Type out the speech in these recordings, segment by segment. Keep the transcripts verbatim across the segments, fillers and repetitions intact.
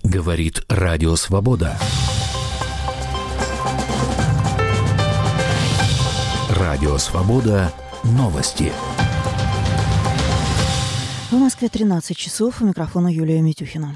Говорит Радио Свобода. Радио Свобода. Новости. В Москве тринадцать часов. У микрофона Юлия Митюхина.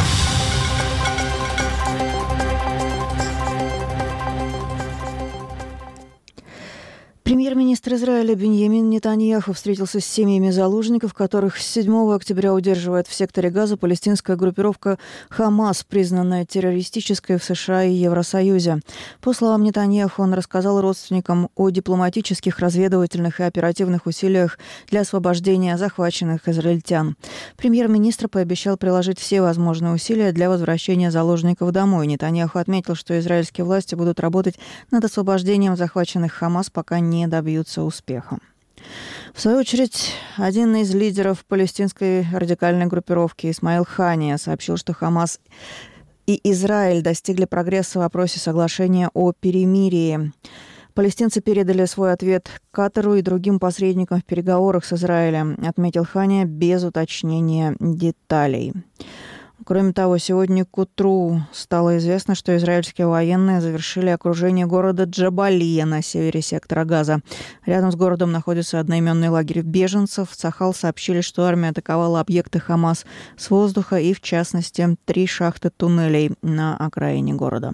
Премьер-министр Израиля Биньямин Нетаньяху встретился с семьями заложников, которых с седьмого октября удерживает в секторе Газа палестинская группировка «Хамас», признанная террористической в США и Евросоюзе. По словам Нетаньяху, он рассказал родственникам о дипломатических, разведывательных и оперативных усилиях для освобождения захваченных израильтян. Премьер-министр пообещал приложить все возможные усилия для возвращения заложников домой. Нетаньяху отметил, что израильские власти будут работать над освобождением захваченных «Хамас», пока не добьются успеха. В свою очередь, один из лидеров палестинской радикальной группировки Исмаил Хания сообщил, что Хамас и Израиль достигли прогресса в вопросе соглашения о перемирии. Палестинцы передали свой ответ Катару и другим посредникам в переговорах с Израилем, отметил Хания без уточнения деталей. Кроме того, сегодня к утру стало известно, что израильские военные завершили окружение города Джабалия на севере сектора Газа. Рядом с городом находится одноименный лагерь беженцев. В Цахал сообщили, что армия атаковала объекты Хамас с воздуха и, в частности, три шахты туннелей на окраине города.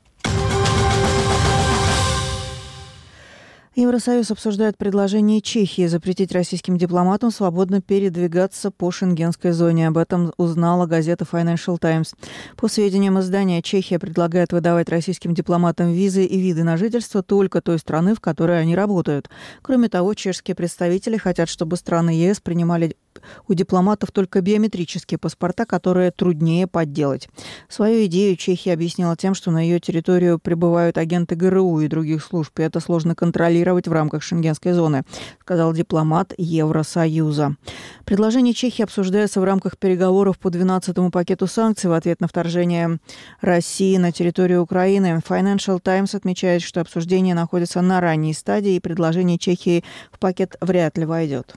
Евросоюз обсуждает предложение Чехии запретить российским дипломатам свободно передвигаться по шенгенской зоне. Об этом узнала газета Financial Times. По сведениям издания, Чехия предлагает выдавать российским дипломатам визы и виды на жительство только той страны, в которой они работают. Кроме того, чешские представители хотят, чтобы страны ЕС принимали у дипломатов только биометрические паспорта, которые труднее подделать. Свою идею Чехия объяснила тем, что на ее территорию прибывают агенты ГРУ и других служб, и это сложно контролировать в рамках шенгенской зоны, сказал дипломат Евросоюза. Предложение Чехии обсуждается в рамках переговоров по двенадцатому пакету санкций в ответ на вторжение России на территорию Украины. Financial Times отмечает, что обсуждение находится на ранней стадии, и предложение Чехии в пакет вряд ли войдет.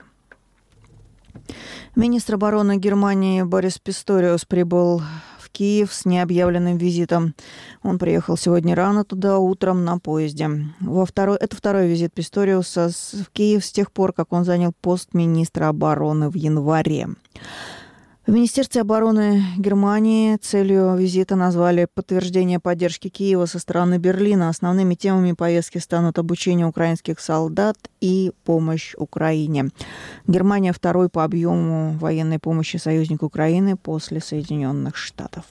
Министр обороны Германии Борис Писториус прибыл в Киев с необъявленным визитом. Он приехал сегодня рано туда, утром на поезде. Во второй, это второй визит Писториуса в Киев с тех пор, как он занял пост министра обороны в январе. В Министерстве обороны Германии целью визита назвали подтверждение поддержки Киева со стороны Берлина. Основными темами поездки станут обучение украинских солдат и помощь Украине. Германия второй по объему военной помощи союзник Украины после Соединенных Штатов.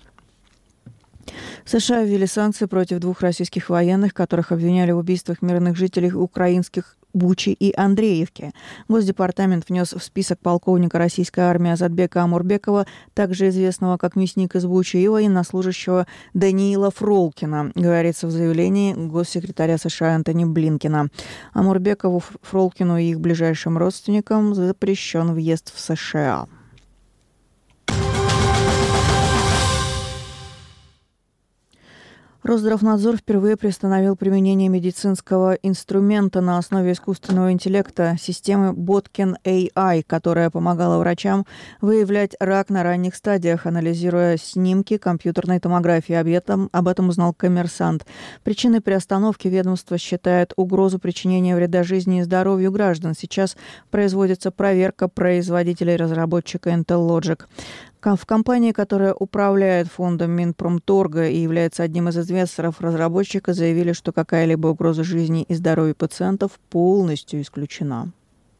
США ввели санкции против двух российских военных, которых обвиняли в убийствах мирных жителей украинских Бучи и Андреевки. Госдепартамент внес в список полковника российской армии Азатбека Амурбекова, также известного как мясник из Бучи, и военнослужащего Даниила Фролкина, говорится в заявлении госсекретаря США Антони Блинкена. Амурбекову, Фролкину и их ближайшим родственникам запрещен въезд в США. Росздравнадзор впервые приостановил применение медицинского инструмента на основе искусственного интеллекта системы Botkin эй ай, которая помогала врачам выявлять рак на ранних стадиях, анализируя снимки компьютерной томографии. Об этом, об этом узнал «Коммерсант». Причиной приостановки ведомство считает угрозу причинения вреда жизни и здоровью граждан. Сейчас производится проверка производителя и разработчика Intel Logic. В компании, которая управляет фондом Минпромторга и является одним из инвесторов разработчика, заявили, что какая-либо угроза жизни и здоровью пациентов полностью исключена.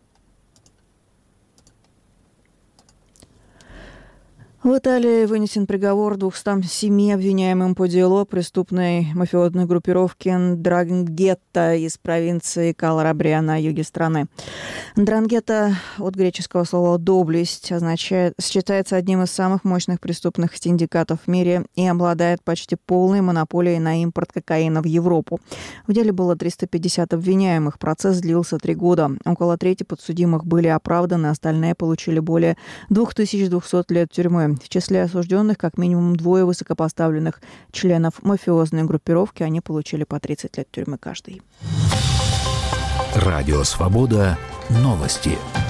В Италии вынесен приговор двухстам семи обвиняемым по делу о преступной мафиозной группировке Ндрангетта из провинции Калабрия на юге страны. Ндрангетта от греческого слова «доблесть» означает, считается одним из самых мощных преступных синдикатов в мире и обладает почти полной монополией на импорт кокаина в Европу. В деле было триста пятьдесят обвиняемых. Процесс длился три года. Около трети подсудимых были оправданы, остальные получили более две тысячи двести лет тюрьмы. В числе осужденных как минимум двое высокопоставленных членов мафиозной группировки. Они получили по тридцать лет тюрьмы каждый. Радио Свобода. Новости.